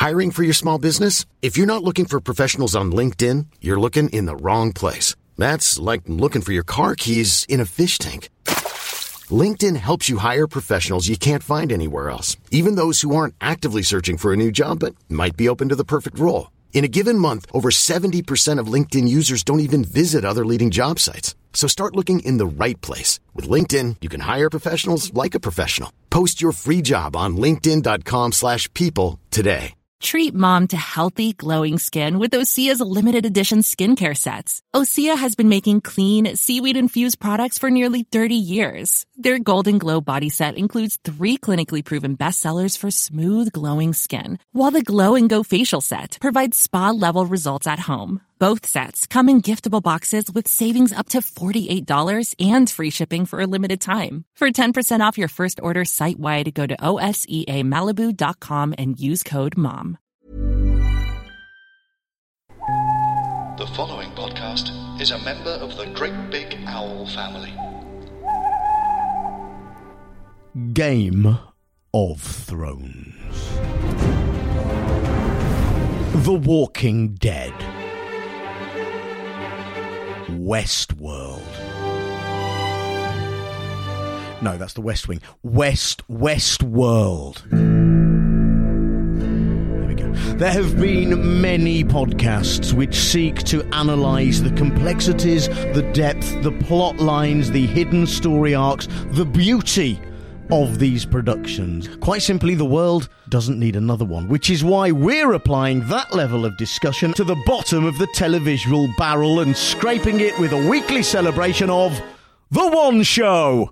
Hiring for your small business? If you're not looking for professionals on LinkedIn, you're looking in the wrong place. That's like looking for your car keys in a fish tank. LinkedIn helps you hire professionals you can't find anywhere else, even those who aren't actively searching for a new job but might be open to the perfect role. In a given month, over 70% of LinkedIn users don't even visit other leading job sites. So start looking in the right place. With LinkedIn, you can hire professionals like a professional. Post your free job on linkedin.com/people today. Treat mom to healthy, glowing skin with Osea's limited edition skincare sets. Osea has been making clean, seaweed-infused products for nearly 30 years. Their Golden Glow body set includes 3 clinically proven bestsellers for smooth, glowing skin, while the Glow and Go facial set provides spa-level results at home. Both sets come in giftable boxes with savings up to $48 and free shipping for a limited time. For 10% off your first order site-wide, go to OSEAMalibu.com and use code MOM. The following podcast is a member of the Great Big Owl family. Game of Thrones. The Walking Dead. Westworld. No, that's the West Wing. Westworld. There we go. There have been many podcasts which seek to analyse the complexities, the depth, the plot lines, the hidden story arcs, the beauty of these productions. Quite simply, the world doesn't need another one, which is why we're applying that level of discussion to the bottom of the televisual barrel and scraping it with a weekly celebration of The One Show.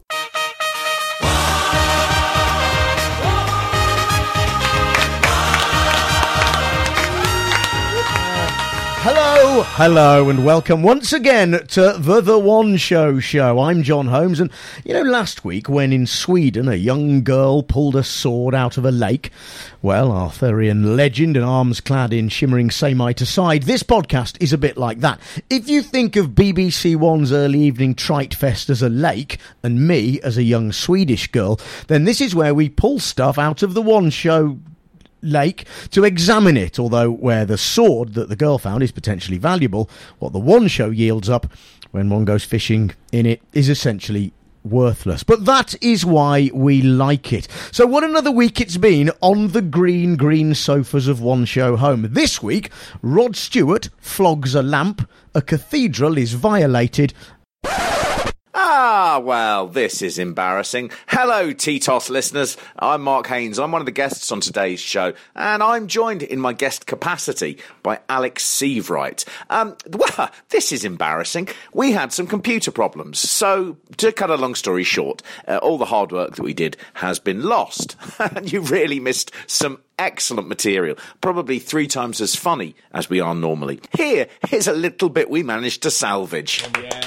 Hello, and welcome once again to The One Show. I'm John Holmes, and last week when in Sweden a young girl pulled a sword out of a lake, well, Arthurian legend and arms clad in shimmering samite aside, this podcast is a bit like that. If you think of BBC One's early evening trite fest as a lake, and me as a young Swedish girl, then this is where we pull stuff out of The One Show lake to examine it, although where the sword that the girl found is potentially valuable, what the One Show yields up when one goes fishing in it is essentially worthless. But that is why we like it. So what another week it's been on the green sofas of One Show home. This week, Rod Stewart flogs a lamp, a cathedral is violated. Ah, well, this is embarrassing. Hello, TTOS listeners. I'm Mark Haynes. I'm one of the guests on today's show, and I'm joined in my guest capacity by Alex Sievewright. Well, this is embarrassing. We had some computer problems, so to cut a long story short, all the hard work that we did has been lost, and you really missed some excellent material, probably 3 times as funny as we are normally. Here's a little bit we managed to salvage.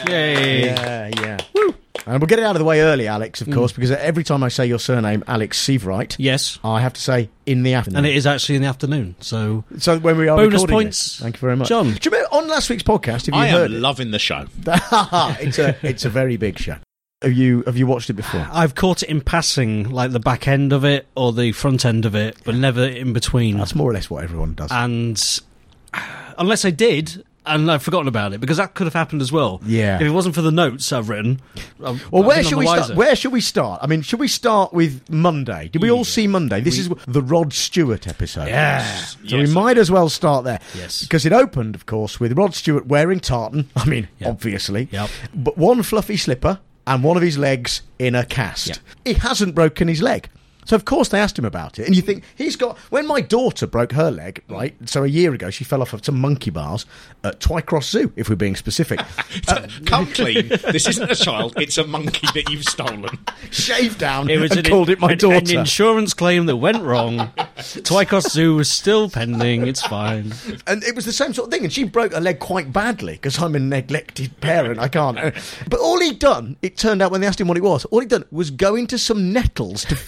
Yeah. Woo. And we'll get it out of the way early, Alex, of course, because every time I say your surname, Alex Sievewright, yes, I have to say in the afternoon. And it is actually in the afternoon, so when we are bonus recording points. Thank you very much. John. Do you remember on last week's podcast, have you heard it? Loving the show. It's a very big show. Have you watched it before? I've caught it in passing, like the back end of it or the front end of it, but never in between. That's more or less what everyone does. And unless I did, and I've forgotten about it, because that could have happened as well. Yeah. If it wasn't for the notes I've written. Where should we start? Where should we start? I mean, should we start with Monday? Did we all see Monday? This is the Rod Stewart episode. Yeah. So we might as well start there. Yes. Because it opened, of course, with Rod Stewart wearing tartan. I mean, obviously. Yep. But one fluffy slipper and one of his legs in a cast. Yep. He hasn't broken his leg. So, of course, they asked him about it. And you think, when my daughter broke her leg, right, so a year ago, she fell off of some monkey bars at Twycross Zoo, if we're being specific. Come clean. This isn't a child, it's a monkey that you've stolen. Shaved down It was and called it my daughter. An insurance claim that went wrong. Twycross Zoo was still pending, it's fine. And it was the same sort of thing. And she broke her leg quite badly, because I'm a neglected parent, I can't. But all he'd done, it turned out when they asked him what it was, all he'd done was go into some nettles to fetch a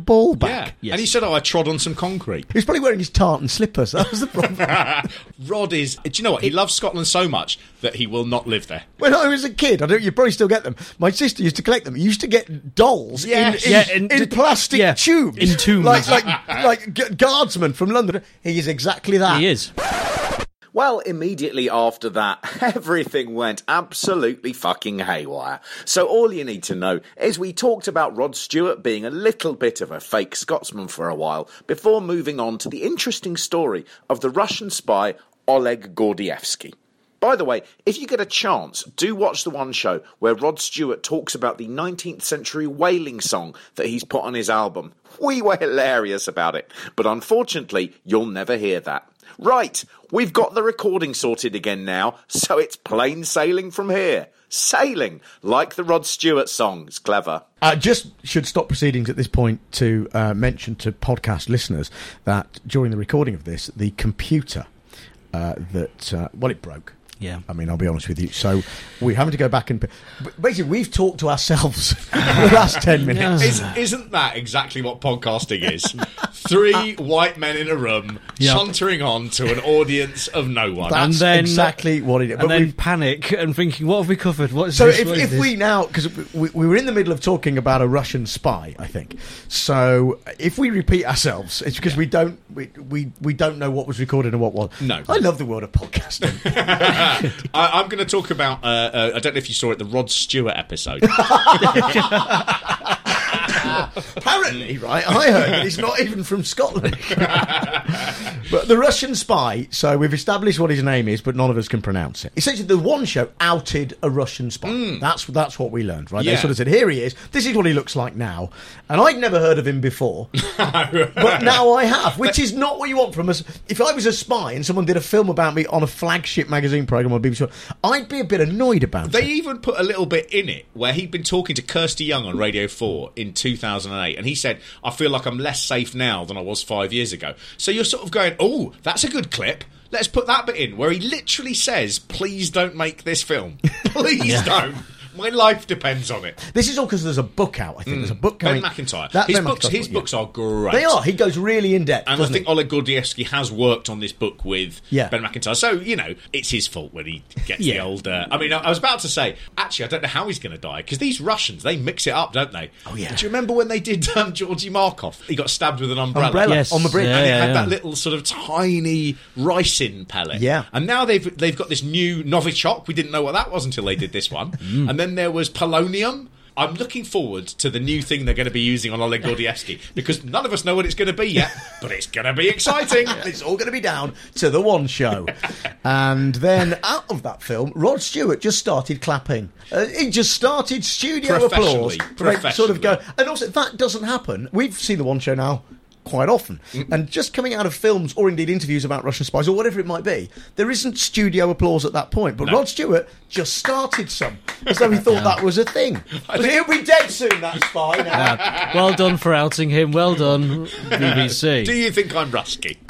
ball back. Yeah. And he said, I trod on some concrete. He was probably wearing his tartan slippers. That was the problem. Rod is... Do you know what? He loves Scotland so much that he will not live there. When I was a kid, you probably still get them. My sister used to collect them. You used to get dolls in plastic tubes. In tombs. Like guardsmen from London. He is exactly that. He is. Well, immediately after that, everything went absolutely fucking haywire. So all you need to know is we talked about Rod Stewart being a little bit of a fake Scotsman for a while before moving on to the interesting story of the Russian spy Oleg Gordievsky. By the way, if you get a chance, do watch the one show where Rod Stewart talks about the 19th century whaling song that he's put on his album. We were hilarious about it, but unfortunately, you'll never hear that. Right, we've got the recording sorted again now, so it's plain sailing from here. Sailing, like the Rod Stewart song. It's clever. I just should stop proceedings at this point to mention to podcast listeners that during the recording of this, the computer it broke. Yeah. I mean, I'll be honest with you. So we're having to go back and... Basically, we've talked to ourselves for the last 10 minutes. Isn't that exactly what podcasting is? 3 white men in a room, chuntering on to an audience of no one. That's exactly what it is. And then panic and thinking, what have we covered? What is so this? if we now... Because we were in the middle of talking about a Russian spy, I think. So if we repeat ourselves, it's because we don't know what was recorded and what was. No. I love the world of podcasting. I'm going to talk about, I don't know if you saw it, the Rod Stewart episode. Apparently, right, I heard that he's not even from Scotland. But the Russian spy, so we've established what his name is, but none of us can pronounce it. Essentially, the one show outed a Russian spy. That's what we learned, right? Yeah. They sort of said, here he is, this is what he looks like now. And I'd never heard of him before, but now I have, which is not what you want from us. If I was a spy and someone did a film about me on a flagship magazine programme on BBC, I'd be a bit annoyed about it. They even put a little bit in it where he'd been talking to Kirsty Young on Radio 4 in 2008, and he said, I feel like I'm less safe now than I was 5 years ago. So you're sort of going, oh, that's a good clip. Let's put that bit in, where he literally says, please don't make this film. Please don't. My life depends on it. This is all because there's a book out, I think. There's a book coming. Ben McIntyre. His books are great. They are. He goes really in-depth, and I think Oleg Gordievsky has worked on this book with Ben McIntyre. So, it's his fault when he gets the old... I was about to say, actually, I don't know how he's going to die, because these Russians, they mix it up, don't they? Oh, yeah. Do you remember when they did Georgy Markov? He got stabbed with an umbrella. Yes. On the bridge. And he had that little sort of tiny ricin pellet. Yeah. And now they've got this new Novichok. We didn't know what that was until they did this one. And then there was polonium. I'm looking forward to the new thing they're going to be using on Oleg Gordievsky, because none of us know what it's going to be yet, but it's going to be exciting. It's all going to be down to the one show. And then out of that film, Rod Stewart just started clapping. He just started studio applause. Professionally. Sort of go. And also, that doesn't happen. We've seen the one show now quite often. And just coming out of films or indeed interviews about Russian spies or whatever it might be, there isn't studio applause at that point. But Rod Stewart just started some, as though he thought that was a thing. He'll be dead soon, that spy now. Well done for outing him. Well done, BBC. Do you think I'm rusky?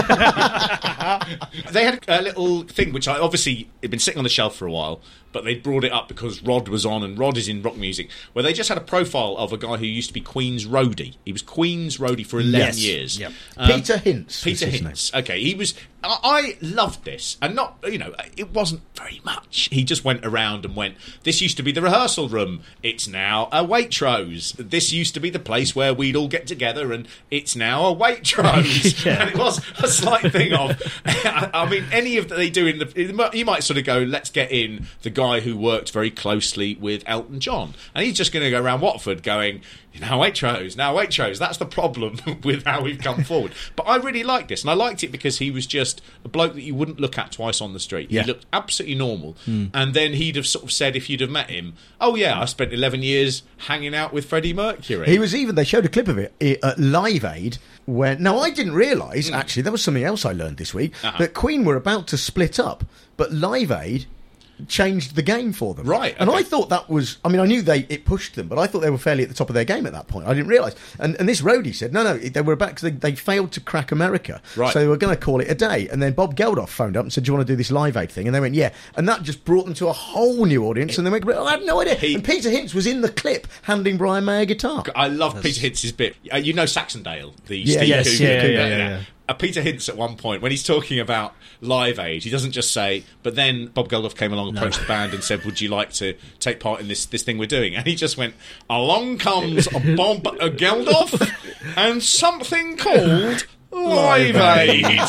They had a little thing which I obviously had been sitting on the shelf for a while, but they brought it up because Rod was on, and Rod is in rock music, where they just had a profile of a guy who used to be Queen's roadie. He was Queen's roadie for 11 years. Yep. Peter Hintz. Peter Hintz. Okay, he was... I loved this, and not, it wasn't very much. He just went around and went, this used to be the rehearsal room, it's now a Waitrose. This used to be the place where we'd all get together, and it's now a Waitrose. And it was a slight thing of, I mean, any of that they do you might sort of go, let's get in the guy who worked very closely with Elton John, and he's just going to go around Watford going, now Waitrose. That's the problem with how we've come forward. But I really liked this, and I liked it because he was just a bloke that you wouldn't look at twice on the street. He looked absolutely normal. And then he'd have sort of said, if you'd have met him, oh yeah, I spent 11 years hanging out with Freddie Mercury. He was they showed a clip of it at Live Aid, when... Now, I didn't realise, actually, there was something else I learned this week, that Queen were about to split up, but Live Aid changed the game for them. Right, And okay. I thought that was, I mean, I knew it pushed them, but I thought they were fairly at the top of their game at that point. I didn't realise. And this roadie said, no, they were about, because they failed to crack America. Right. So they were going to call it a day. And then Bob Geldof phoned up and said, do you want to do this Live Aid thing? And they went, yeah. And that just brought them to a whole new audience. And they went, I had no idea. And Peter Hintz was in the clip handing Brian May a guitar. I love Peter Hintz's bit. You know Saxondale, the Yeah, Steve yes, Coogan. yeah. Peter Hintz at one point, when he's talking about Live Aid, he doesn't just say, but then Bob Geldof came along, approached the band and said, would you like to take part in this thing we're doing? And he just went, along comes Bob Geldof and something called Live Aid.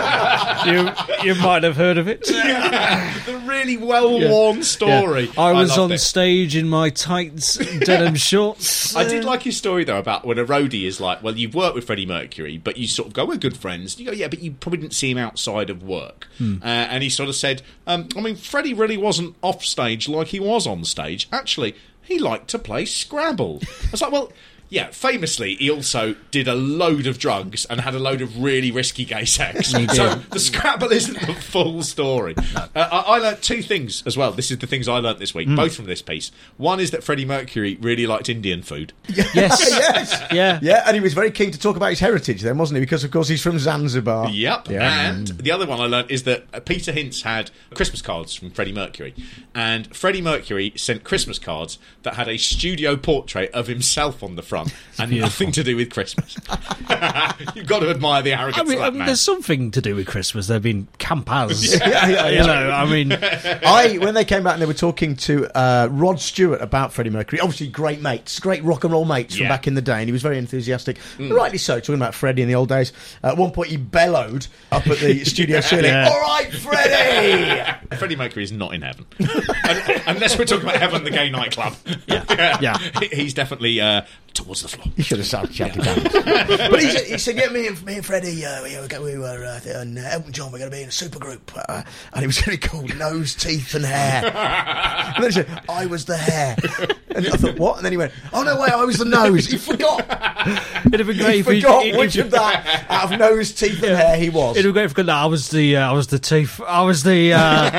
You might have heard of it. The really well-worn story. Yeah. I was loved on it. stage in my tights, denim shorts. I did like his story, though, about when a roadie is like, well, you've worked with Freddie Mercury, but you sort of go, we're good friends. You go, yeah, but you probably didn't see him outside of work. And he sort of said, I mean, Freddie really wasn't off stage like he was on stage. Actually, he liked to play Scrabble. I was like, well... Yeah, famously, he also did a load of drugs and had a load of really risky gay sex. He did. So the Scrabble isn't the full story. I learnt two things as well. This is the things I learnt this week, both from this piece. One is that Freddie Mercury really liked Indian food. Yes. Yes. Yeah. Yeah, and he was very keen to talk about his heritage then, wasn't he? Because, of course, he's from Zanzibar. Yep. Yeah. And the other one I learnt is that Peter Hintz had Christmas cards from Freddie Mercury. And Freddie Mercury sent Christmas cards that had a studio portrait of himself on the front and nothing to do with Christmas. You've got to admire the arrogance of that man. There's something to do with Christmas. There have been campers. Yeah. You know, I mean... When they came back and they were talking to Rod Stewart about Freddie Mercury, obviously great mates, great rock and roll mates from Yeah. back in the day, and he was very enthusiastic, rightly so, talking about Freddie in the old days. At one point he bellowed up at the studio ceiling, Yeah. all right, Freddie! Freddie Mercury is not in heaven. Unless we're talking about Heaven, the gay nightclub. Yeah. He's definitely towards the floor. You should have shouted down. But he said, yeah, me and Freddie, we were on Elton John, we're going to be in a supergroup. And it was going to be called Nose, Teeth and Hair. And then he said, I was the hair. And I thought, what? And then he went, oh, no, wait, I was the nose. He forgot. It'd have been great He if he forgot which of that, out of nose, teeth and hair, he was. It'd be great if I was the teeth. I was the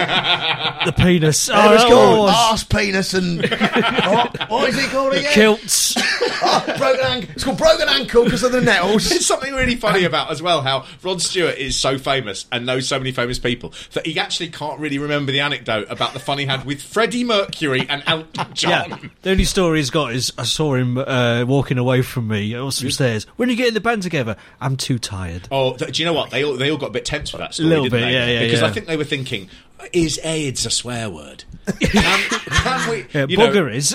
penis. It was Oh, called arse, penis and... what is it called again? kilts. Broken ankle. It's called broken ankle because of the nettles. There's something really funny about as well how Rod Stewart is so famous and knows so many famous people that he actually can't really remember the anecdote about the fun he had with Freddie Mercury and Elton John. Yeah. The only story he's got is I saw him walking away from me up some stairs. When are you getting the band together? I'm too tired. Oh, do you know what? They all got a bit tense for that story, Little didn't bit, they? yeah, Because yeah. I think they were thinking, is AIDS a swear word? Can we... Yeah, you know, bugger is.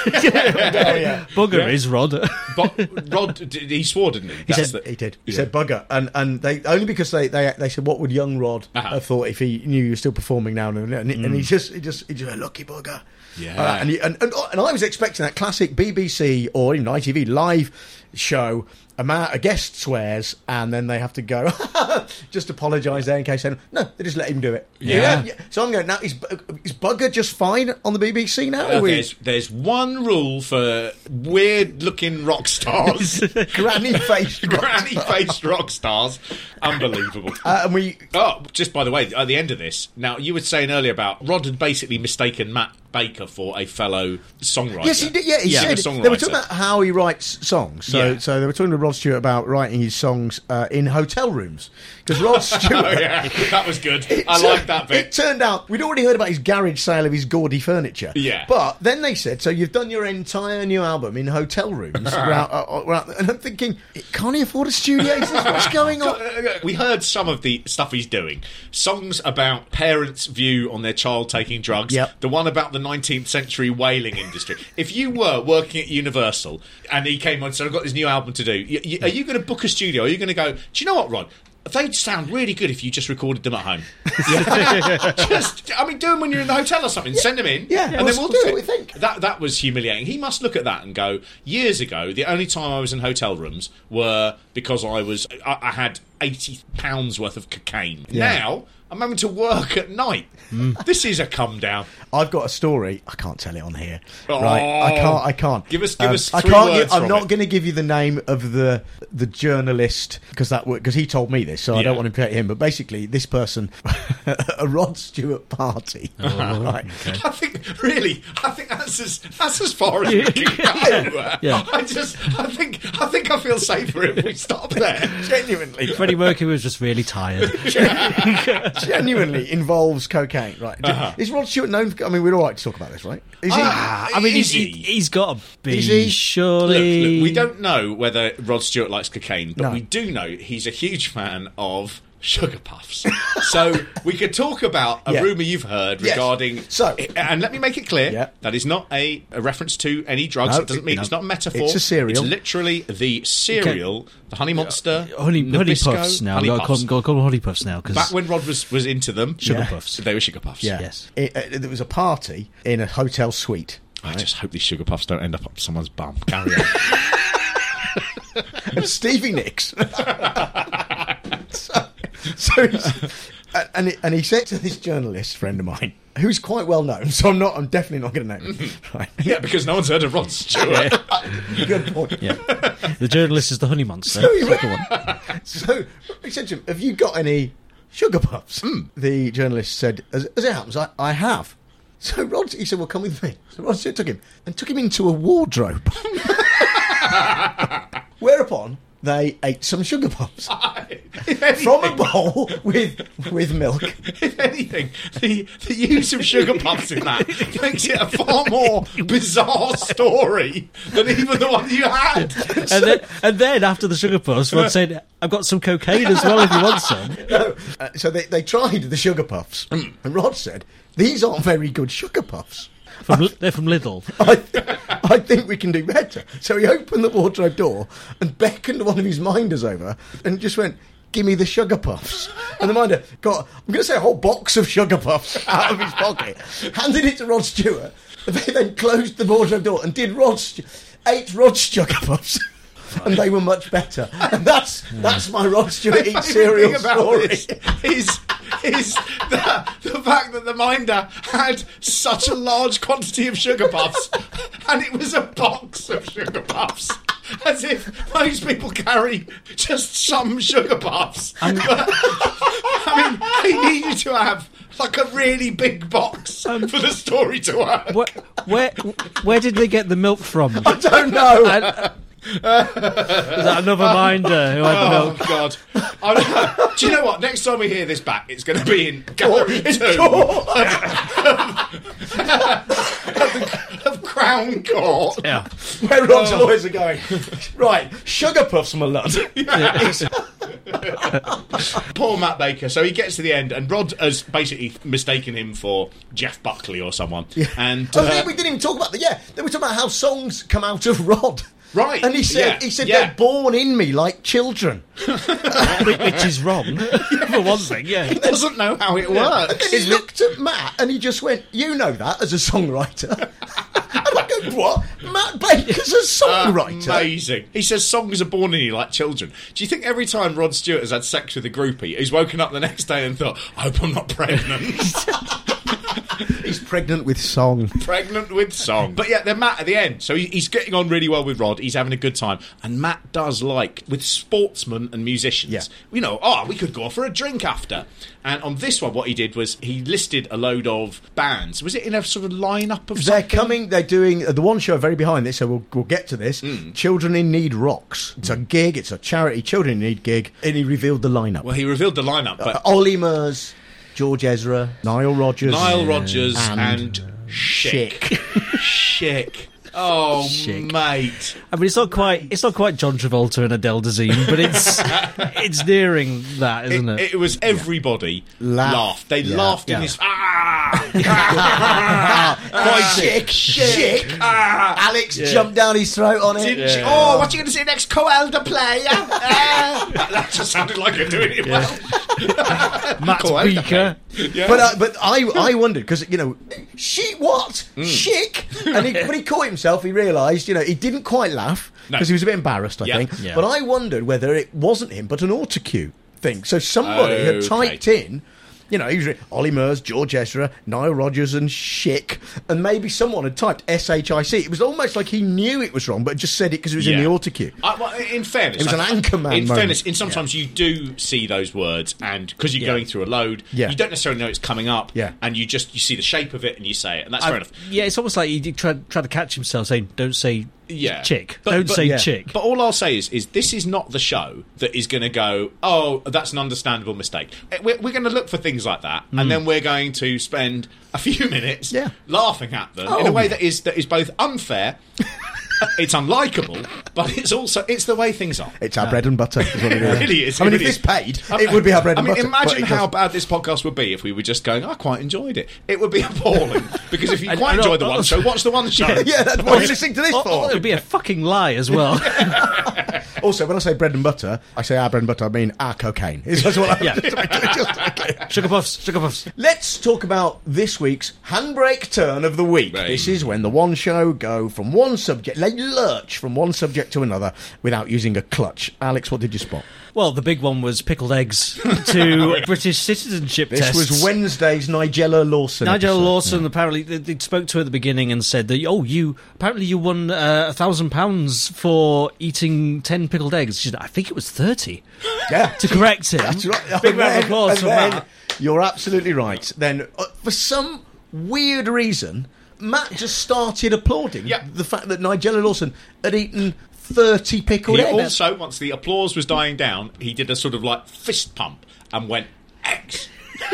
Yeah. Bugger is Rod. Rod, he swore, didn't he? He did. He said bugger, and they only because they said what would young Rod have thought if he knew you were still performing now and he just went, lucky bugger. Yeah. And I was expecting that classic BBC or even ITV live show. A guest swears and then they have to go just apologise there in case they they just let him do it. Yeah. So I'm going now. Is bugger just fine on the BBC now? There's one rule for weird looking rock stars. Granny faced rock stars. Unbelievable. and we Just by the way, at the end of this, now you were saying earlier about Rod had basically mistaken Matt Baker for a fellow songwriter. Yes, he did. Yeah, he said a they were talking about how he writes songs. So they were talking to Rod Stewart about writing his songs in hotel rooms because Rod Stewart. Oh yeah, that was good. I like that bit. It turned out we'd already heard about his garage sale of his gaudy furniture. Yeah. But then they said, so you've done your entire new album in hotel rooms, and I'm thinking, can't he afford a studio? What's going on? We heard some of the stuff he's doing. Songs about parents' view on their child taking drugs. Yep. The one about the 19th century whaling industry. If you were working at Universal and he came on and said, I've got this new album to do, are you going to book a studio? Are you going to go, do you know what, Rod? They'd sound really good if you just recorded them at home. Do them when you're in the hotel or something. Send them in. Yeah, and then we'll see do what we it. think. That was humiliating. He must look at that and go, years ago, the only time I was in hotel rooms were because I had £80 worth of cocaine. Now I'm having to work at night. This is a come down. I've got a story. I can't tell it on here. Oh. Right? I can't. Give us I 3 can't. words I'm from not it. going to give you the name of the journalist because he told me this, so I don't want to implicate him. But basically, this person, a Rod Stewart party. Right. I think that's as far as we can go. Yeah. I think I feel safer if we stop there. Genuinely, Freddie Mercury was just really tired. genuinely involves cocaine. Right? Is Rod Stewart known? I mean, we're all right to talk about this, right? Is he? I mean, Is he's got to be, Is he? surely. Look, we don't know whether Rod Stewart likes cocaine, but No. we do know he's a huge fan of Sugar Puffs. So we could talk about a Yeah. rumour you've heard Yes. regarding... So- and let me make it clear, Yeah. that is not a reference to any drugs. No, It doesn't mean... no. It's not a metaphor. It's a cereal. It's literally the cereal, the Honey Monster, Honey Nabisco, Puffs now. Honey Got Puffs. to call them Honey Puffs now. Cause Back when Rod was into them, Sugar Puffs. they were Sugar Puffs. Yeah. Yes. There was a party in a hotel suite. I just hope these Sugar Puffs don't end up someone's bum. Carry on. Stevie Nicks. so and he said to this journalist friend of mine, who's quite well known, so I'm definitely not going to name him. Right. Yeah, because no one's heard of Rod Stewart. Good point. Yeah. The journalist is the Honey Monster. So he said to him, "Have you got any Sugar Puffs?" The journalist said, "As it happens, I have." So he said, "Well, come with me." So Rod Stewart took him into a wardrobe. Whereupon they ate some Sugar Puffs from a bowl with milk. If anything, the use of Sugar Puffs in that makes it a far more bizarre story than even the one you had. And then after the Sugar Puffs, Rod said, "I've got some cocaine as well if you want some." So they tried the Sugar Puffs, and Rod said, "These aren't very good Sugar Puffs. They're from Lidl. I think we can do better." So he opened the wardrobe door and beckoned one of his minders over and just went, "Give me the Sugar Puffs." And the minder got, I'm going to say, a whole box of Sugar Puffs out of his pocket, handed it to Rod Stewart. They then closed the wardrobe door and ate Rod Sugar Puffs. And they were much better. And that's my Rod Stewart eats cereal story. Is the fact that the minder had such a large quantity of Sugar Puffs, and it was a box of Sugar Puffs. As if most people carry just some Sugar Puffs. I mean, they needed to have like a really big box for the story to work. Where did they get the milk from? I don't know. Was that another minder who had the Oh, milk? God. Do you know what? Next time we hear this back, it's going to be in Gallery 2 of Crown Court. Yeah. Where Rod's lawyers are going. Right, Sugar Puffs, my lad. Poor Matt Baker. So he gets to the end, and Rod has basically mistaken him for Jeff Buckley or someone. Yeah. And we didn't even talk about that. Yeah, they were talking about how songs come out of Rod. Right. And he said they're born in me like children. Which is wrong, for one thing, yeah. he doesn't know how it And works. then he looked at Matt and he just went, "You know that as a songwriter." And I go, "What? Matt Baker's a songwriter?" Amazing. He says songs are born in you like children. Do you think every time Rod Stewart has had sex with a groupie, he's woken up the next day and thought, "I hope I'm not pregnant." He's pregnant with song. Pregnant with song. But yeah, then Matt at the end. So he's getting on really well with Rod. He's having a good time. And Matt does like, with sportsmen and musicians, Yeah. you know, we could go off for a drink after. And on this one, what he did was he listed a load of bands. Was it in a sort of lineup of They're something? coming. They're doing the one show very behind this, so we'll get to this. Children in Need Rocks. It's a gig. It's a charity Children in Need gig, and he revealed the lineup. Well, he revealed the lineup, but Ollie Murs, George Ezra, Niall Rodgers, and Chic. Chic. Oh, Chic. mate. I mean, it's not quite John Travolta and Adele Dazeem, but it's nearing that, isn't it? It was everybody laughed. They Yeah. laughed in Yeah. his... Chic. Alex jumped down his throat on it. Didn't you? Oh, what are you going to say next? Coelda player? That just sounded like you're doing it well. Matt Coelda Beaker. Yeah. But I wondered because chic, and when he caught himself, he realised he didn't quite laugh No. because he was a bit embarrassed, I Yeah. think. Yeah. But I wondered whether it wasn't him, but an autocue. think. So somebody had typed in, you know, usually Ollie Murs, George Ezra, Nile Rodgers and Schick, and maybe someone had typed S-H-I-C. It was almost like he knew it was wrong, but just said it because it was in the autocue. Well, in fairness... It was an Anchorman In moment. fairness, sometimes you do see those words, and because you're going through a load, you don't necessarily know it's coming up, and you see the shape of it and you say it, and that's fair enough. Yeah, it's almost like he tried to catch himself saying, don't say... chick. Don't say chick. But all I'll say is this is not the show that is going to go, oh, that's an understandable mistake. We're going to look for things like that, and then we're going to spend a few minutes laughing at them in a way that is both unfair, it's unlikable, but it's the way things are. It's our bread and butter. Is what it is. It really is. I mean, if this paid, it would be our bread and butter. Imagine how bad this podcast would be if we were just going, I quite enjoyed it. It would be appalling, because if you quite enjoyed the one show, watch the one show. Yeah, that's what you're listening to this for. It would be a fucking lie as well. Also, when I say bread and butter, I say our bread and butter, I mean our cocaine. That's what Sugar puffs. Let's talk about this week's handbrake turn of the week. Right. This is when the one show go from one subject, they lurch from one subject to another without using a clutch. Alex, what did you spot? Well, the big one was pickled eggs to British citizenship This tests. was Wednesday's Nigella Lawson. Nigella Lawson apparently they spoke to her at the beginning and said that you won £1,000 for eating 10 pickled eggs. She said, I think it was 30. Yeah, to correct him. That's right. Big round of applause for that. You're absolutely right. Then, for some weird reason, Matt just started applauding the fact that Nigella Lawson had eaten 30 pickled eggs. He also, once the applause was dying down, he did a sort of like fist pump and went, eggs.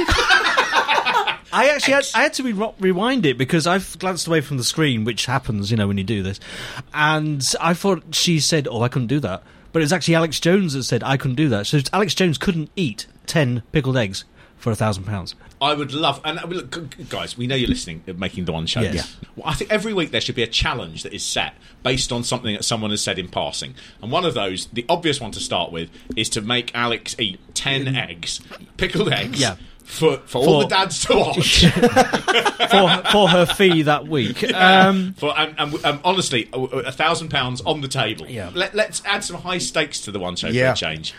I had to rewind it because I've glanced away from the screen, which happens, when you do this, and I thought she said, "Oh, I couldn't do that," but it was actually Alex Jones that said I couldn't do that. So Alex Jones couldn't eat 10 pickled eggs for £1,000. I would love, and look, guys, we know you're listening, making the one show. Yes. Yeah. Well, I think every week there should be a challenge that is set based on something that someone has said in passing. And one of those, the obvious one to start with, is to make Alex eat 10 eggs, pickled eggs. Yeah. For all the dads to watch. for her fee that week. Honestly, £1,000 on the table. Yeah. Let's add some high stakes to the one show for a change.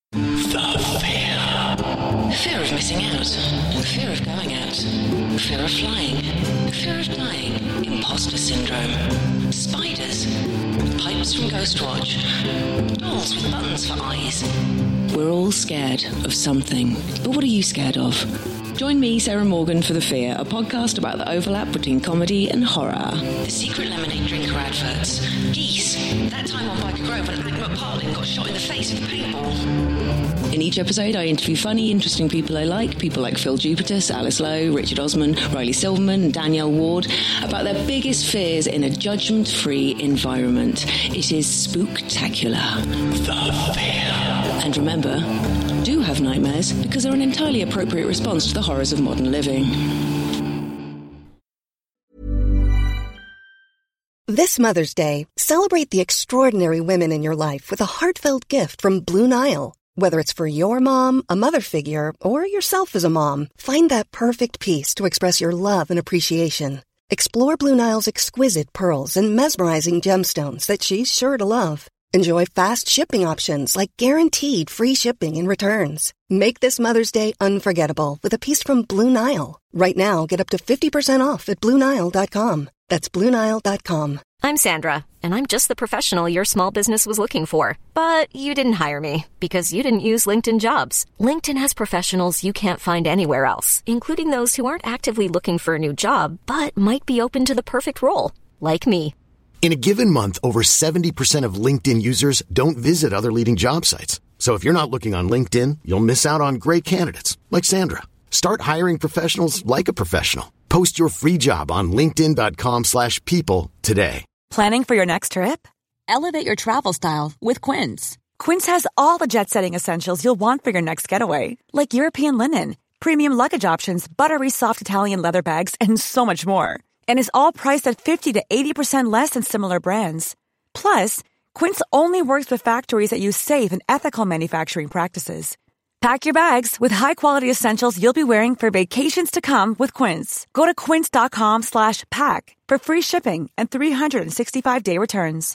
Fear of missing out. Fear of going out. Fear of flying. Fear of dying. Imposter syndrome. Spiders. Pipes from Ghostwatch. Dolls with buttons for eyes. We're all scared of something. But what are you scared of? Join me, Sarah Morgan, for The Fear, a podcast about the overlap between comedy and horror. The secret lemonade drinker adverts. Geese. That time on Biker Grove when Agma Parlin got shot in the face with a paintball. In each episode, I interview funny, interesting people I like, people like Phil Jupitus, Alice Lowe, Richard Osman, Riley Silverman, and Danielle Ward, about their biggest fears in a judgment-free environment. It is spooktacular. The Fear. And remember, do have nightmares because they're an entirely appropriate response to the horrors of modern living. This Mother's Day, celebrate the extraordinary women in your life with a heartfelt gift from Blue Nile. Whether it's for your mom, a mother figure, or yourself as a mom, find that perfect piece to express your love and appreciation. Explore Blue Nile's exquisite pearls and mesmerizing gemstones that she's sure to love. Enjoy fast shipping options like guaranteed free shipping and returns. Make this Mother's Day unforgettable with a piece from Blue Nile. Right now, get up to 50% off at BlueNile.com. That's BlueNile.com. I'm Sandra, and I'm just the professional your small business was looking for. But you didn't hire me because you didn't use LinkedIn Jobs. LinkedIn has professionals you can't find anywhere else, including those who aren't actively looking for a new job, but might be open to the perfect role, like me. In a given month, over 70% of LinkedIn users don't visit other leading job sites. So if you're not looking on LinkedIn, you'll miss out on great candidates like Sandra. Start hiring professionals like a professional. Post your free job on linkedin.com/people today. Planning for your next trip? Elevate your travel style with Quince. Quince has all the jet-setting essentials you'll want for your next getaway, like European linen, premium luggage options, buttery soft Italian leather bags, and so much more. And is all priced at 50 to 80% less than similar brands. Plus, Quince only works with factories that use safe and ethical manufacturing practices. Pack your bags with high-quality essentials you'll be wearing for vacations to come with Quince. Go to quince.com/pack for free shipping and 365-day returns.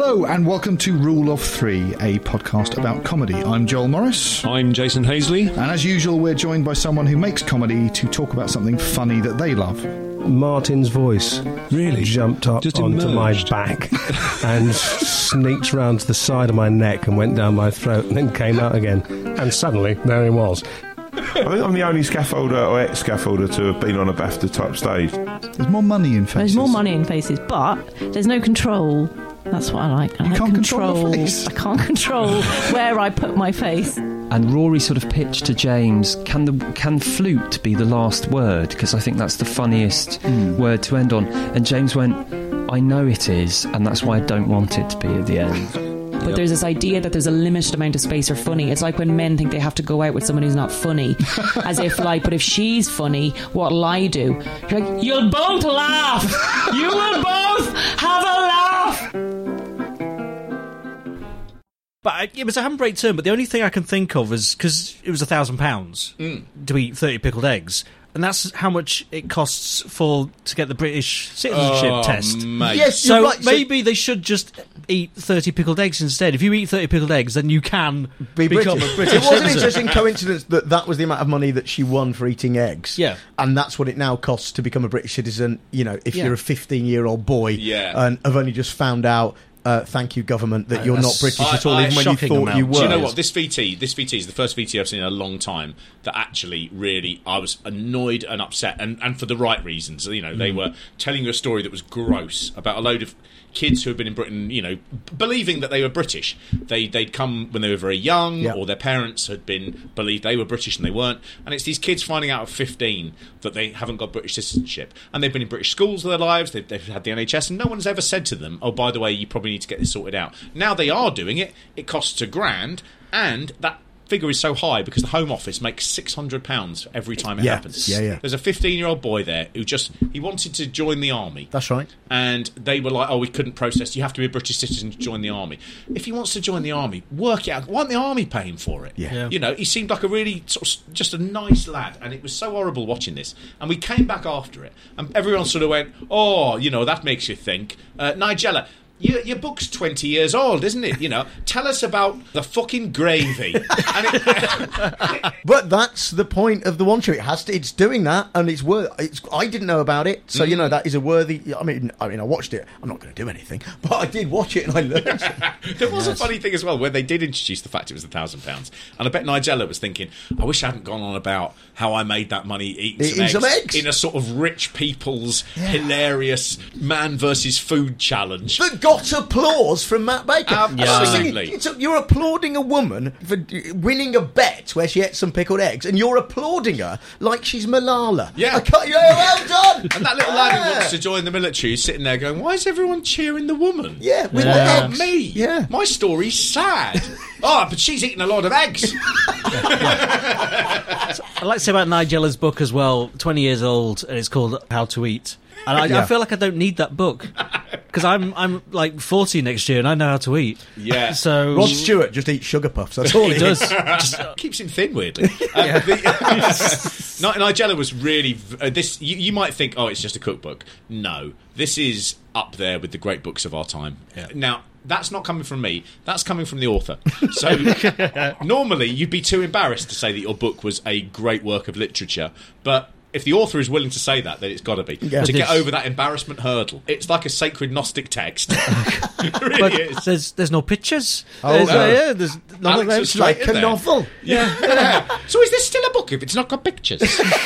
Hello and welcome to Rule of Three, a podcast about comedy. I'm Joel Morris. I'm Jason Hazley. And as usual, we're joined by someone who makes comedy to talk about something funny that they love. Martin's voice really jumped up just onto emerged. my back and sneaked round to the side of my neck and went down my throat and then came out again. And suddenly, there he was. I think I'm the only scaffolder or ex-scaffolder to have been on a BAFTA type stage. There's more money in faces. There's more money in faces, but there's no control. That's what I like. I like can't control your face. I can't control where I put my face. And Rory sort of pitched to James, can flute be the last word? Because I think that's the funniest word to end on. And James went, I know it is, and that's why I don't want it to be at the end. But there's this idea that there's a limited amount of space for funny. It's like when men think they have to go out with someone who's not funny. As if like, but if she's funny, what'll I do? You're like, you'll both laugh! You will both have a laugh! But it was a handbrake turn, but the only thing I can think of is, because it was £1,000 to eat 30 pickled eggs, and that's how much it costs to get the British citizenship test. Mate. Yes, so you're right. maybe they should just eat 30 pickled eggs instead. If you eat 30 pickled eggs, then you can become a British It wasn't an citizen. interesting coincidence that was the amount of money that she won for eating eggs. Yeah. And that's what it now costs to become a British citizen, you know, if you're a 15-year-old boy and have only just found out, thank you, government, that you're not British at all, even when you thought you were. Do you know what? This VT is the first VT I've seen in a long time that actually really, I was annoyed and upset, and for the right reasons. You know, they were telling you a story that was gross about a load of kids who had been in Britain, you know, believing that they were British. They'd come when they were very young, or their parents had believed they were British and they weren't. And it's these kids finding out at 15 that they haven't got British citizenship, and they've been in British schools all their lives. They've had the NHS, and no one's ever said to them, "Oh, by the way, you probably need to get this sorted out." Now they are doing it. It costs £1,000, and that figure is so high because the Home Office makes £600 every time it happens. There's a 15-year-old boy there who he wanted to join the army. That's right. And they were like, "Oh, we couldn't process. You have to be a British citizen to join the army." If he wants to join the army, work it out. Why aren't the army paying for it? You know, he seemed like a really just a nice lad, and it was so horrible watching this. And we came back after it, and everyone sort of went, "Oh, you know, that makes you think." Nigella, your book's 20 years old, isn't it? You know, tell us about the fucking gravy. But that's the point of the One Show. It's doing that, and I didn't know about it, so you know that is a worthy. I mean, I watched it. I'm not going to do anything, but I did watch it and I learned. There was a funny thing as well where they did introduce the fact it was £1,000, and I bet Nigella was thinking, "I wish I hadn't gone on about how I made that money eating some eggs in a sort of rich people's hilarious man versus food challenge." That got applause from Matt Baker. Absolutely. You're applauding a woman for winning a bet where she ate some pickled eggs, and you're applauding her like she's Malala. Well done. And that little lad who wants to join the military is sitting there going, "Why is everyone cheering the woman? With what the about eggs. me? Yeah. My story's sad." "Oh, but she's eating a lot of eggs." I'd like to say about Nigella's book as well, 20 years old, and it's called How to Eat. And I feel like I don't need that book because I'm like 40 next year and I know how to eat. Yeah. So Rod Stewart just eats sugar puffs. That's all he does. Just keeps him thin weirdly. Nigella was really this. You might think, "Oh, it's just a cookbook." No, this is up there with the great books of our time. Now, that's not coming from me. That's coming from the author. So normally you'd be too embarrassed to say that your book was a great work of literature, but if the author is willing to say that, then it's got to be. To get over that embarrassment hurdle. It's like a sacred Gnostic text. It really is. There's no pictures. There's none of them. It's like a novel. Yeah. So is this still a book if it's not got pictures?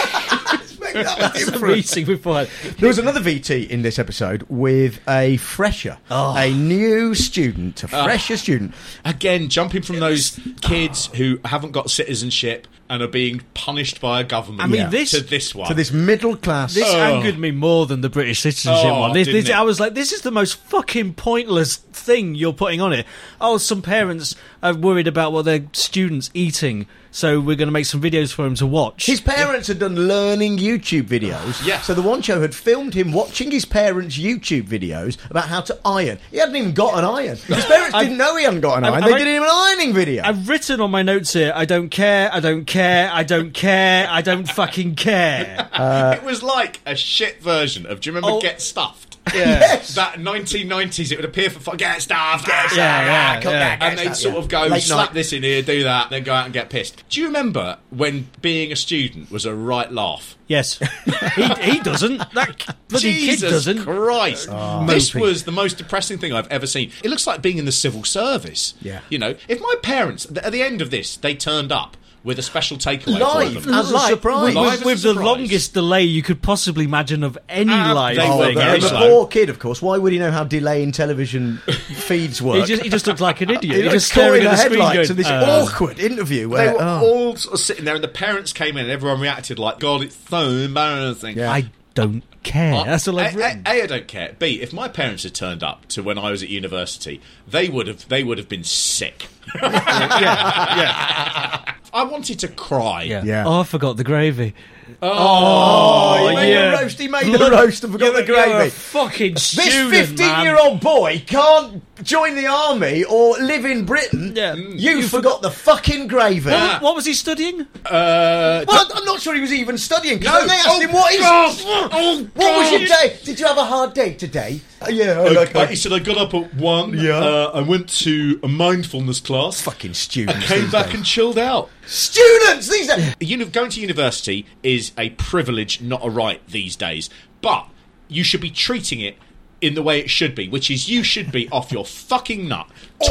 Reading before. There was another VT in this episode with a fresher, a new student, a fresher student. Again, jumping from those kids who haven't got citizenship and are being punished by a government. I mean, to this one. To this middle class. This angered me more than the British citizenship one. Didn't it? I was like, this is the most fucking pointless thing you're putting on it. Oh, some parents are worried about what their students eating, so we're going to make some videos for him to watch. His parents had done learning YouTube videos. Yeah. So the One Show had filmed him watching his parents' YouTube videos about how to iron. He hadn't even got an iron. His parents didn't know he hadn't got an iron. They did him an ironing video. I've written on my notes here, I don't care, I don't care, I don't care, I don't fucking care. It was like a shit version of, do you remember Get Stuffed? Yes. That 1990s, it would appear for get stuff, and they'd sort of go, slap this in here, do that, then go out and get pissed. Do you remember when being a student was a right laugh? Yes. he doesn't. That bloody kid doesn't. Christ. This was the most depressing thing I've ever seen. It looks like being in the civil service. Yeah. You know, if my parents, at the end of this, they turned up with a special takeaway live, for them. as a surprise. With the longest delay you could possibly imagine of any live thing. The poor kid, of course. Why would he know how delay in television feeds work? He just looked like an idiot. He just caught staring in at the the screen headlights going, of this awkward interview where they were all sort of sitting there, and the parents came in, and everyone reacted like, "God, it's so embarrassing." Yeah. I don't care. That's all I've written. A, I don't care. B, if my parents had turned up to when I was at university, they would have been sick. Yeah. I wanted to cry. Yeah. Oh, I forgot the gravy. He made the roast. He made the roast and forgot the gravy. You're a fucking student, This 15-year-old boy can't join the army or live in Britain. Yeah. You forgot the fucking gravy. What was he studying? Well, I'm not sure he was even studying. No. They asked him, what was your day? Did you have a hard day today? He said, I got up at 1. Yeah. I went to a mindfulness class. Fucking students. I came back and chilled out. Students! These are... Going to university is a privilege, not a right these days. But you should be treating it in the way it should be, which is you should be off your fucking nut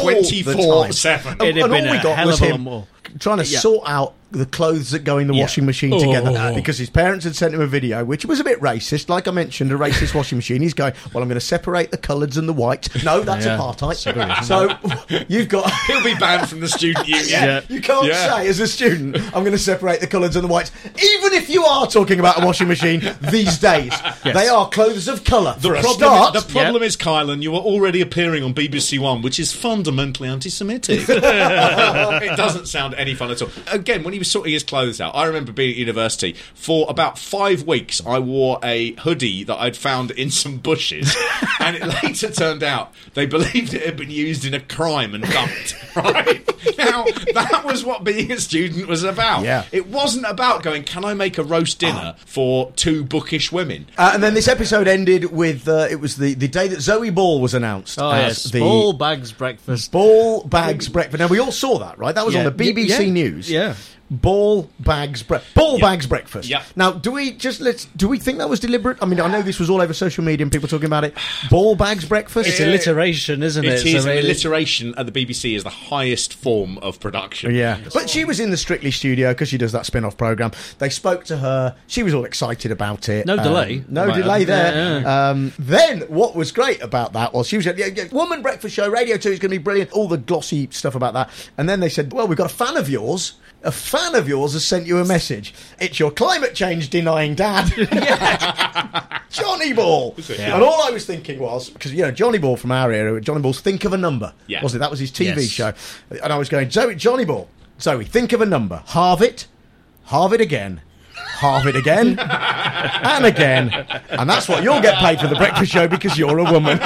24/7. It'd have been all we a got hell was of a lot him more. trying to sort out the clothes that go in the washing machine together because his parents had sent him a video which was a bit racist. Like I mentioned, a racist washing machine. He's going, well, I'm going to separate the colours and the white. No, that's apartheid. So you've got... He'll be banned from the student union. You can't say as a student, I'm going to separate the colours and the whites. Even if you are talking about a washing machine these days, they are clothes of colour. The problem is, Kylan, you are already appearing on BBC One, which is fundamentally anti-Semitic. It doesn't sound any fun at all. Again, when he was sorting his clothes out, I remember being at university. For about 5 weeks, I wore a hoodie that I'd found in some bushes, and it later turned out they believed it had been used in a crime and dumped. Right? Now, that was what being a student was about. Yeah. It wasn't about going, can I make a roast dinner for 2 bookish women? And then this episode ended with, it was the day that Zoe Ball was announced. Yes, the Ball Bags Breakfast. Ball Bags Breakfast. Now, we all saw that, right? That was on the BBC News. Yeah. Ball Bags Breakfast. Yeah. Now, do we think that was deliberate? I mean, I know this was all over social media and people talking about it. Ball Bags Breakfast. It's alliteration, isn't it? It is. An alliteration at the BBC is the highest form of production. Yeah. But she was in the Strictly studio because she does that spin-off programme. They spoke to her. She was all excited about it. No delay. No delay there. Yeah. Then, what was great about that was she was like, Woman Breakfast Show, Radio 2 is going to be brilliant. All the glossy stuff about that. And then they said, well, we've got a fan of yours. A fan of yours has sent you a message. It's your climate change denying dad. Johnny Ball. And all I was thinking was, because, Johnny Ball from our era, Johnny Ball's Think of a Number. Yeah. Was it? That was his TV show. And I was going, Johnny Ball, Zoe, think of a number. Halve it again. Halve it again. And again. And that's what you'll get paid for the breakfast show because you're a woman.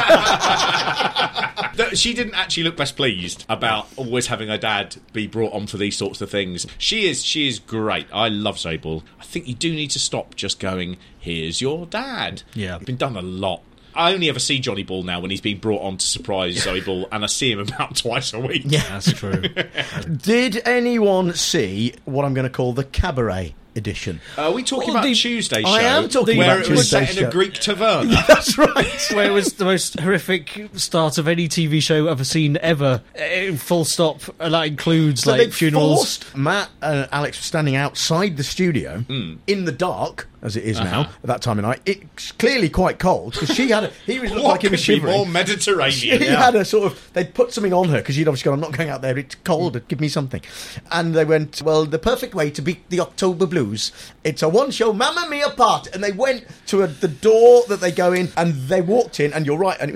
She didn't actually look best pleased about always having her dad be brought on for these sorts of things. She is great. I love Zoe Ball. I think you do need to stop just going, here's your dad. Yeah. It's been done a lot. I only ever see Johnny Ball now when he's being brought on to surprise Zoe Ball, and I see him about twice a week. Yeah, that's true. Did anyone see what I'm going to call the cabaret edition? Are we talking about Tuesday show? I am talking where about it was Tuesday set in show. a Greek taverna. That's right. Where it was the most horrific start of any TV show I've ever seen ever. Full stop. That includes So they funerals. forced Matt and Alex standing outside the studio in the dark, as it is now, at that time of night. It's clearly quite cold because he was looked like he was shivering. More Mediterranean. He had a sort of, they'd put something on her because she'd obviously gone, I'm not going out there, it's cold, give me something. And they went, well, the perfect way to beat the October blues, it's a one-show Mamma Mia part. And they went to the door that they go in and they walked in, and you're right, and it was like,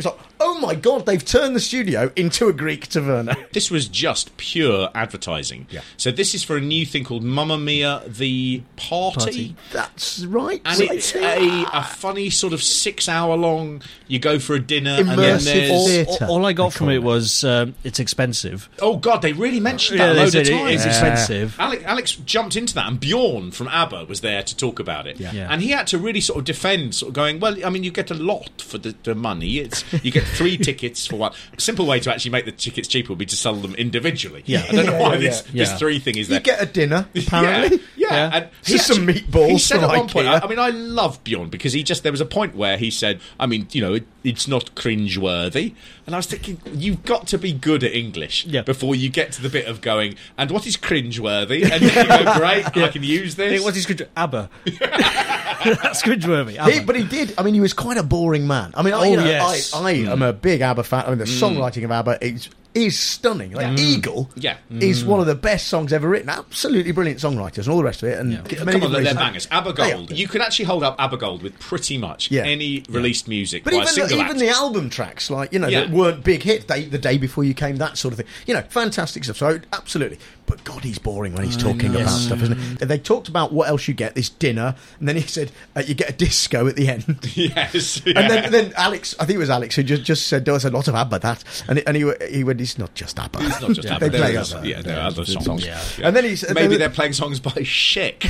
oh my God, they've turned the studio into a Greek taverna. This was just pure advertising. Yeah. So this is for a new thing called Mamma Mia, the Party. That's right. And it's a funny sort of 6-hour long, you go for a dinner and then Immersive there's... theatre. All I got from it was it's expensive. Oh God, they really mentioned that Yeah, a they load said of times. it's expensive. Alex jumped into that, and Bjorn from ABBA was there to talk about it. Yeah. And he had to really sort of defend, sort of going, well, I mean, you get a lot for the money. You get 3 tickets for one. A simple way to actually make the tickets cheaper would be to sell them individually. Yeah. I don't know why Yeah. this 3 thing is there. You get a dinner, apparently. Yeah. And Just some meatballs He said from at one point, IKEA. I mean, I love Bjorn because there was a point where he said, I mean, you know, it's not cringeworthy. And I was thinking, you've got to be good at English before you get to the bit of going, and what is cringeworthy? And you go, great, I can use this. What is cringeworthy? ABBA. That's cringeworthy. ABBA. But he did. I mean, he was quite a boring man. I mean, I am a big ABBA fan. I mean, the songwriting of ABBA is stunning. Like Eagle is one of the best songs ever written. Absolutely brilliant songwriters and all the rest of it. And Come on, they're bangers. ABBA Gold. You could actually hold up ABBA Gold with pretty much any released music but by a single even act. the album tracks, like, you know, that weren't big hits, the day before you came, that sort of thing. You know, fantastic stuff. So, absolutely. But God, he's boring when he's talking about stuff, isn't he? They talked about what else you get, this dinner, and then he said, you get a disco at the end. Yes. And then Alex, I think it was Alex, who just said, there was a lot of ABBA, that. And he went, it's not just ABBA. It's not just ABBA. They play ABBA. Yeah, there are other songs. Yeah. And then he said... Maybe they're playing songs by Chic.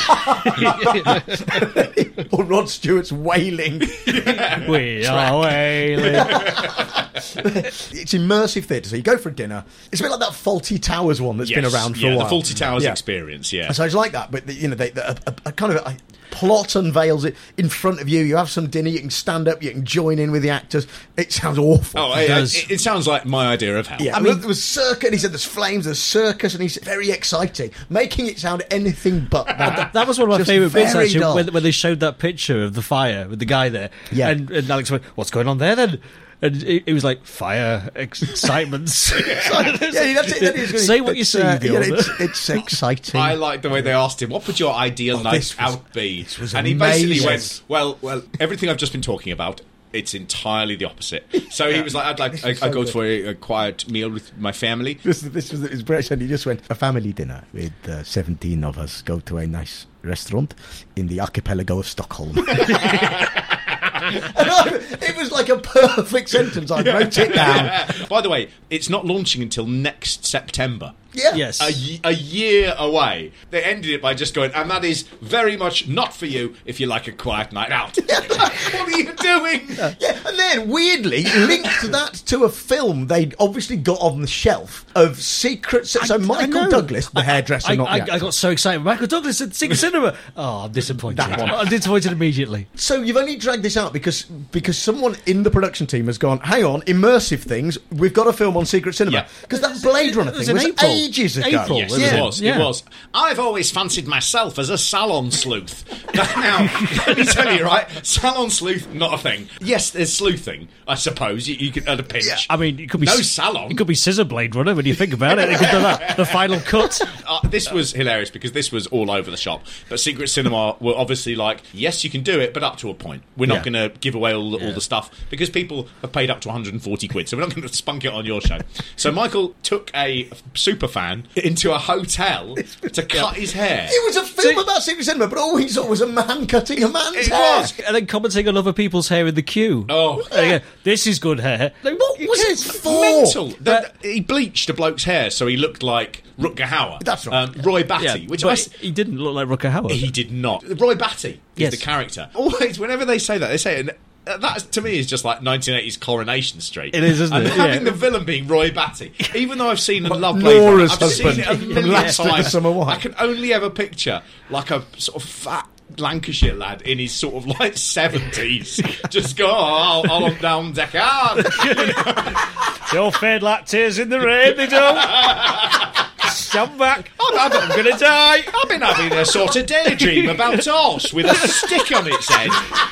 Or Rod Stewart's Wailing. We are wailing. It's immersive theatre, so you go for a dinner. It's a bit like that Fawlty Towers one that's been around for a while. The Fawlty Towers experience, So it's like that, but you know, a kind of a plot unveils it in front of you. You have some dinner, you can stand up, you can join in with the actors. It sounds awful. Oh, it sounds like my idea of hell. Yeah, I mean, there was circus, and he said there's flames, there's circus, and he's very exciting, making it sound anything but that. That was one of my Just favourite bits, very actually, dull. when they showed that picture of the fire with the guy there. Yeah. And Alex went, what's going on there then? And it was like, fire, excitement. That's it. Then he was going, Say what you see, Bjorn. it's exciting. I like the way they asked him, what would your ideal night out be? And he amazing. basically went, well, everything I've just been talking about, it's entirely the opposite. So he was like, I go for a quiet meal with my family. This was his impression. He just went, a family dinner with 17 of us go to a nice restaurant in the archipelago of Stockholm. It was like a perfect sentence. I wrote it down. By the way, it's not launching until next September. Yeah. Yes. A year away. They ended it by just going, and that is very much not for you if you like a quiet night out. What are you doing? Yeah, and then weirdly linked that to a film they'd obviously got on the shelf of Secret. So Michael Douglas, the hairdresser, not the actor. I got so excited. Michael Douglas at Secret Cinema. Oh, I'm disappointed. I'm disappointed immediately. So you've only dragged this out because someone in the production team has gone, hang on, immersive things, we've got a film on Secret Cinema. Because that Blade Runner thing was ages ago. April, Yes, it was. I've always fancied myself as a salon sleuth. Now, let me tell you, right, salon sleuth, not a thing. Yes, there's sleuthing, I suppose. You could, at a pinch. Yeah, I mean, it could be no salon. It could be Scissor Blade Runner when you think about it. It could be that. The final cut. This was hilarious because this was all over the shop. But Secret Cinema were obviously like, yes, you can do it, but up to a point. We're not going to give away all the stuff because people have paid up to 140 quid, so we're not going to spunk it on your show. So Michael took a super fan into a hotel to cut his hair. It was a film about Secret Cinema, but all he saw was a man cutting a man's hair. Was. And then commenting on other people's hair in the queue. Oh. This is good hair. Like, what was it for? Mental. He bleached a bloke's hair so he looked like Rutger Hauer. That's right. Roy Batty. He didn't look like Rutger Hauer. He did not. Roy Batty is the character. Always, whenever they say that, they say it. That, to me, is just like 1980s Coronation Street. It is, isn't it? And having the villain being Roy Batty, even though I've seen and loved Blade Runner, Laura's I've seen husband it a from million Last of the times. Summer Wine. I can only ever picture like a sort of fat Lancashire lad in his sort of like 70s just go, I'll down Deckard. They all fade like tears in the rain, they don't. Stand back. I'm going to die. I've been having a sort of daydream about horse with a stick on its head.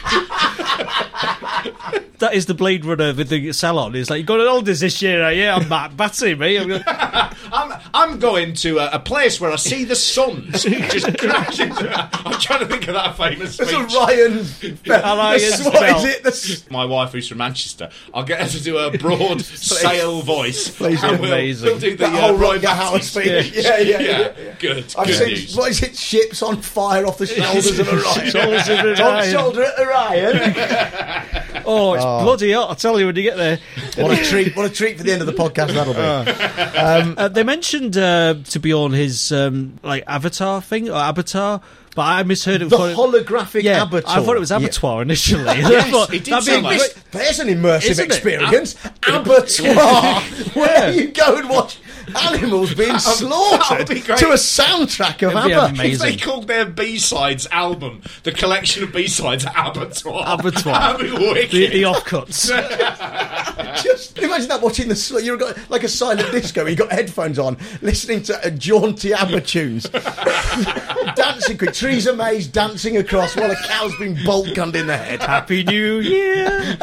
That is the Blade Runner with the salon. It's like, you got an oldest this year, are you? I'm Matt Batty, mate. I'm going to a place where I see the sun just crash into. I'm trying to think of that famous speech. It's a Ryan. What is it? My wife, who's from Manchester, I'll get her to do a broad sale voice. Amazing. We'll do the whole Roy Rutger Hauer Batty speech. Yeah. Good. I've Good seen, news. what is it? Ships on fire off the shoulders of Orion. Shoulders of Orion. Top shoulder at Orion. Oh, it's bloody hot! I'll tell you when you get there. What a treat! What a treat for the end of the podcast that'll be. They mentioned to be on his like avatar thing or abattoir, but I misheard it. The holographic abattoir. I thought it was abattoir initially. Yes, it did sound like there's an immersive Isn't it? experience. Abattoir, where you go and watch animals being slaughtered be great. to a soundtrack of It'd be ABBA. amazing. If they called their B-sides album the collection of B-sides Abattoir. Abattoir. That'd be wicked. The offcuts. Just imagine that watching you've got like a silent disco. You've got headphones on, listening to jaunty ABBA tunes, dancing quick. Theresa May's dancing across while a cow's been bolt gunned in the head. Happy New Year.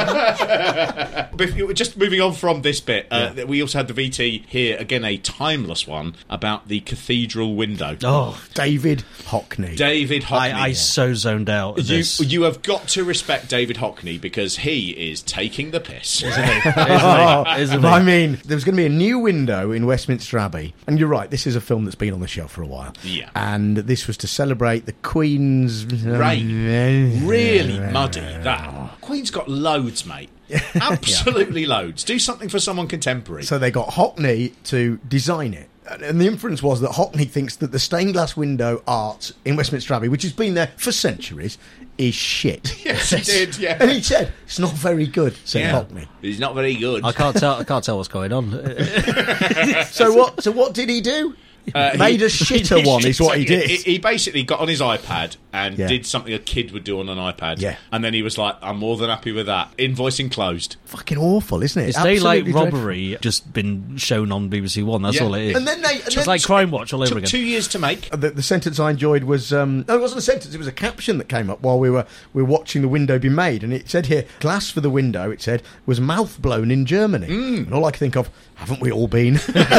Just moving on from this bit, we also had the VT here again, a timeless one about the cathedral window. Oh, David Hockney. David Hockney. I so zoned out. At this. You have got to respect David Hockney because he is taking the piss. Isn't he? I mean, there's going to be a new window in Westminster Abbey, and you're right, this is a film that's been on the shelf for a while. Yeah. And this was to celebrate the Queen's reign. Really muddy, that. Queen's got loads, mate. Absolutely loads. Do something for someone contemporary. So they got Hockney to design it. And the inference was that Hockney thinks that the stained glass window art in Westminster Abbey, which has been there for centuries, is shit. Yes, he did, yeah. And he said, it's not very good, said Hockney. He's not very good. I can't tell what's going on. So what did he do? Made a shitter one is what he did. He basically got on his iPad and did something a kid would do on an iPad. Yeah. And then he was like, I'm more than happy with that. Invoicing closed. Fucking awful, isn't it? It's daylight robbery just been shown on BBC One. That's all it is. And then it's like Crime Watch all over again. 2 years to make. The sentence I enjoyed was no, it wasn't a sentence. It was a caption that came up while we were watching the window be made, and it said here, glass for the window. It said was mouth blown in Germany, and all I could think of, haven't we all been?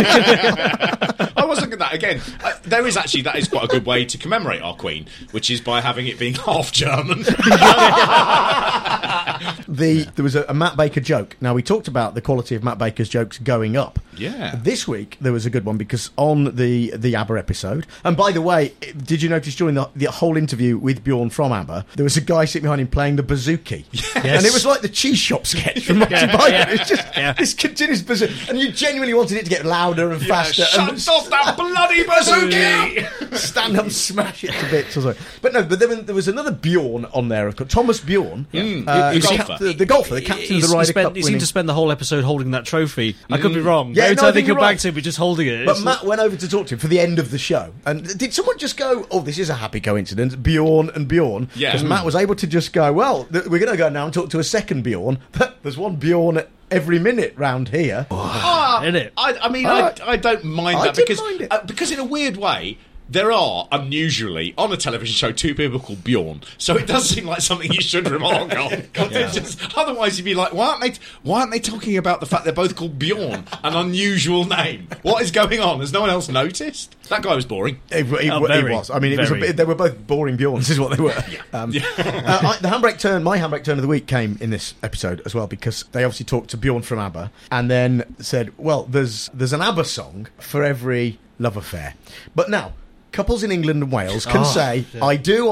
I was looking at that again. That is quite a good way to commemorate our Queen, which is by having it being half German. There was a Matt Baker joke. Now, we talked about the quality of Matt Baker's jokes going up. Yeah. This week, there was a good one because on the ABBA episode, and by the way, did you notice during the whole interview with Bjorn from ABBA, there was a guy sitting behind him playing the bouzouki? Yes. And it was like the cheese shop sketch from Monty Python. It's just this continuous bouzouki. And you genuinely wanted it to get louder and faster. Shut off that bloody bouzouki! Stand up and smash it to bits or something. But no, but then there was another Bjorn on there, Thomas Bjorn. The golfer, the captain of the Ryder Cup. He seemed to spend the whole episode holding that trophy. I could be wrong. Yeah, Every no, time I they think come you're back right. to him, he's just holding it. But Matt went over to talk to him for the end of the show. And did someone just go, oh, this is a happy coincidence, Bjorn and Bjorn? Yeah. Because Matt was able to just go, well, we're going to go now and talk to a second Bjorn. There's one Bjorn every minute round here. Isn't it? I don't mind I that didn't because mind it. because in a weird way there are unusually on a television show two people called Bjorn, so it does seem like something you should remark on. It's just, otherwise you'd be like, why aren't they talking about the fact they're both called Bjorn, an unusual name? What is going on? Has no one else noticed? That guy was boring. He was. I mean, they were both boring Bjorns, is what they were. The handbrake turn, my handbrake turn of the week came in this episode as well because they obviously talked to Bjorn from ABBA and then said, well, there's an ABBA song for every love affair. But now, couples in England and Wales can say, I do,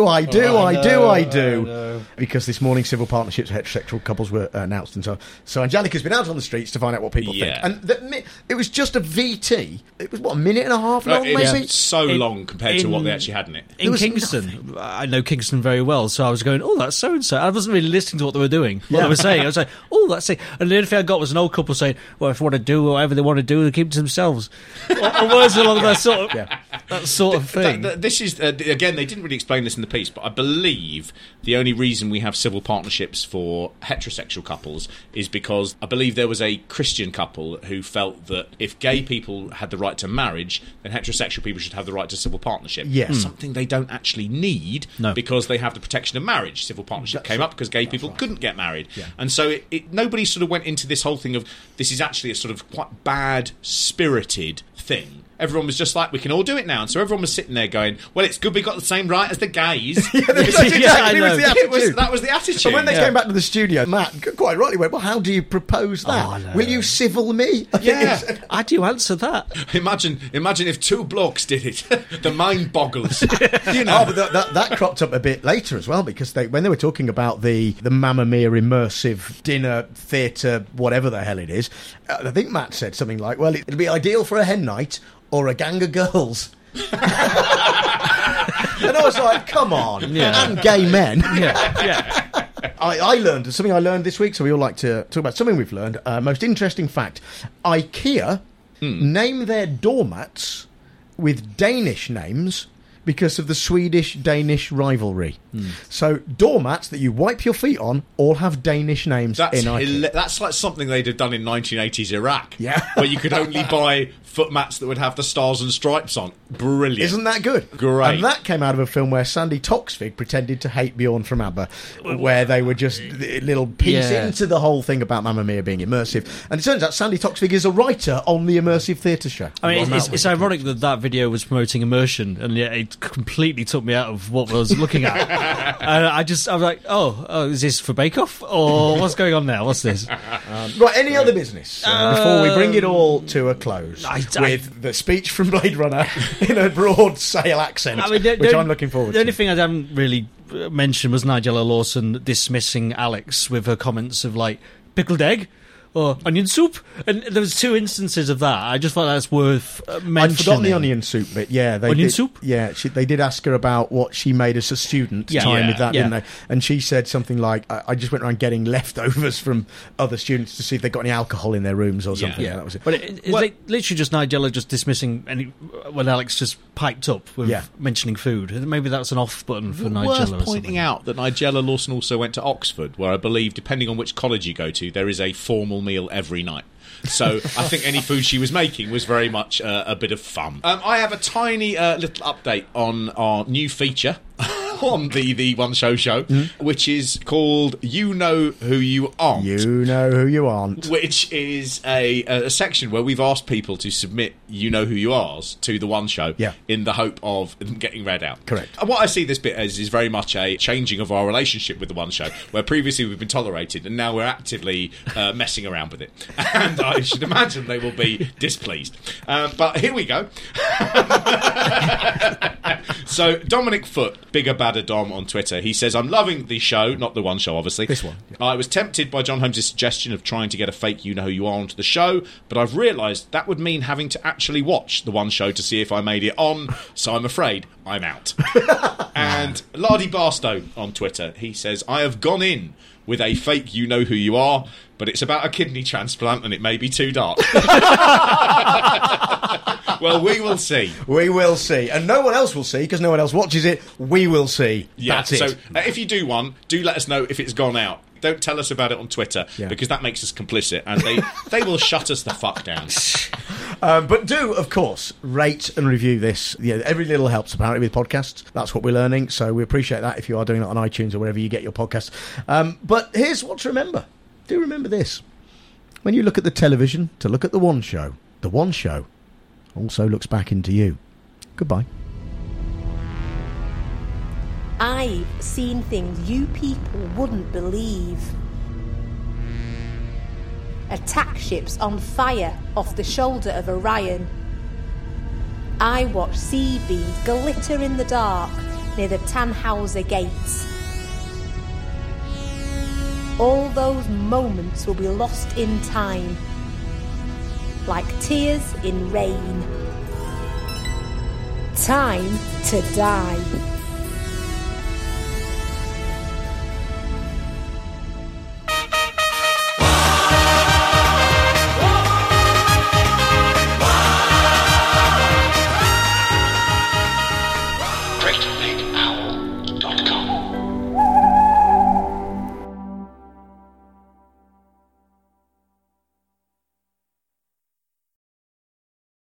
because this morning civil partnerships for heterosexual couples were announced and so Angelica's been out on the streets to find out what people think. And it was just a VT. It was, a minute and a half long, maybe? So long compared to what they actually had in it. In Kingston, I know Kingston very well, so I was going, oh, that's so-and-so. I wasn't really listening to what they were doing, what they were saying. I was like, oh, that's it. And the only thing I got was an old couple saying, well, if they want to do whatever they want to do, they keep it to themselves. Or words along that sort of... That sort of thing. This is again, they didn't really explain this in the piece, but I believe the only reason we have civil partnerships for heterosexual couples is because I believe there was a Christian couple who felt that if gay people had the right to marriage, then heterosexual people should have the right to civil partnership. Yes. Something they don't actually need because they have the protection of marriage. Civil partnership came up because gay people couldn't get married. Yeah. And so nobody sort of went into this whole thing of this is actually a sort of quite bad-spirited thing. Everyone was just like, we can all do it now. And so everyone was sitting there going, well, it's good we got the same right as the gays. That was the attitude. And when they came back to the studio, Matt quite rightly went, well, how do you propose that? Will you civil me? How do you answer that? Imagine if two blokes did it. The mind boggles. But that cropped up a bit later as well, because when they were talking about the Mamma Mia immersive dinner, theatre, whatever the hell it is, I think Matt said something like, well, it'd be ideal for a hen night or a gang of girls. And I was like, come on. And gay men. I learned something I learned this week, so we all like to talk about something we've learned. Most interesting fact, IKEA name their doormats with Danish names because of the Swedish-Danish rivalry. So doormats that you wipe your feet on all have Danish names in IKEA. That's like something they'd have done in 1980s Iraq, where you could only buy footmats that would have the stars and stripes on. Brilliant. Isn't that good? Great. And that came out of a film where Sandy Toksvig pretended to hate Bjorn from ABBA, where they were just a little piece into the whole thing about Mamma Mia being immersive. And it turns out Sandy Toksvig is a writer on the immersive theatre show. I mean, it's ironic that video was promoting immersion, and yet it completely took me out of what I was looking at. And I was like, oh, is this for Bake Off? Or what's going on now? What's this? Right, any other business before we bring it all to a close? With the speech from Blade Runner in a broad Sale accent, which I'm looking forward to. The only thing I haven't really mentioned was Nigella Lawson dismissing Alex with her comments of, like, pickled egg or onion soup, and there was 2 instances of that. I just thought that's worth mentioning. I'd forgotten the onion soup bit. Onion soup. Yeah, they did ask her about what she made as a student. With that, didn't they? And she said something like, "I just went around getting leftovers from other students to see if they got any alcohol in their rooms or something." Yeah, that was it. But it's literally just Nigella just dismissing when Alex just piped up with mentioning food. Maybe that's an off button for Nigella. Worth pointing out that Nigella Lawson also went to Oxford, where I believe, depending on which college you go to, there is a formal meal every night. So I think any food she was making was very much a bit of fun. I have a tiny little update on our new feature on the One Show, which is called You Know Who You Aren't. You Know Who You Aren't. Which is a section where we've asked people to submit You Know Who You Are's to the One Show in the hope of them getting read out. Correct. And what I see this bit as is very much a changing of our relationship with the One Show, where previously we've been tolerated and now we're actively messing around with it. And I should imagine they will be displeased. But here we go. So Dominic Foote, Bigger Badder Dom on Twitter, he says, I'm loving the show, not the One Show obviously. This one. Yeah. I was tempted by John Holmes' suggestion of trying to get a fake You Know Who You Are onto the show, but I've realised that would mean having to actually watch the One Show to see if I made it on, so I'm afraid I'm out. And Lardy Barstow on Twitter, he says, I have gone in with a fake You Know Who You Are, but it's about a kidney transplant and it may be too dark. Well, we will see. We will see. And no one else will see, because no one else watches it. We will see. Yeah, that's it. So if you do one, do let us know if it's gone out. Don't tell us about it on Twitter, because that makes us complicit, and they will shut us the fuck down. But do, of course, rate and review this. Yeah, every little helps, apparently, with podcasts. That's what we're learning, so we appreciate that if you are doing it on iTunes or wherever you get your podcasts. But here's what to remember. Do remember this. When you look at the television to look at the One Show also looks back into you. Goodbye. I've seen things you people wouldn't believe. Attack ships on fire off the shoulder of Orion. I watched sea beams glitter in the dark near the Tannhauser Gates. All those moments will be lost in time, like tears in rain. Time to die.